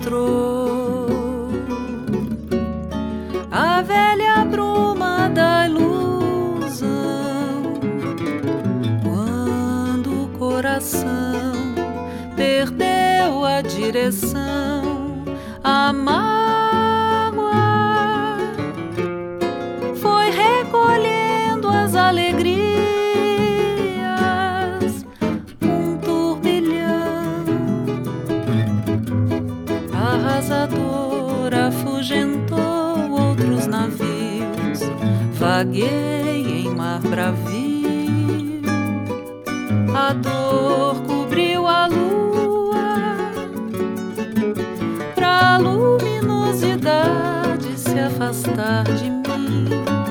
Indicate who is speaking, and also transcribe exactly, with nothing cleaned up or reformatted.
Speaker 1: mostrou a velha bruma da ilusão, quando o coração perdeu a direção, a mágoa foi recolhendo as alegrias, um turbilhão arrasador afugentou outros navios, vaguei em mar bravio, a dor cobriu a lua, pra luminosidade se afastar de mim.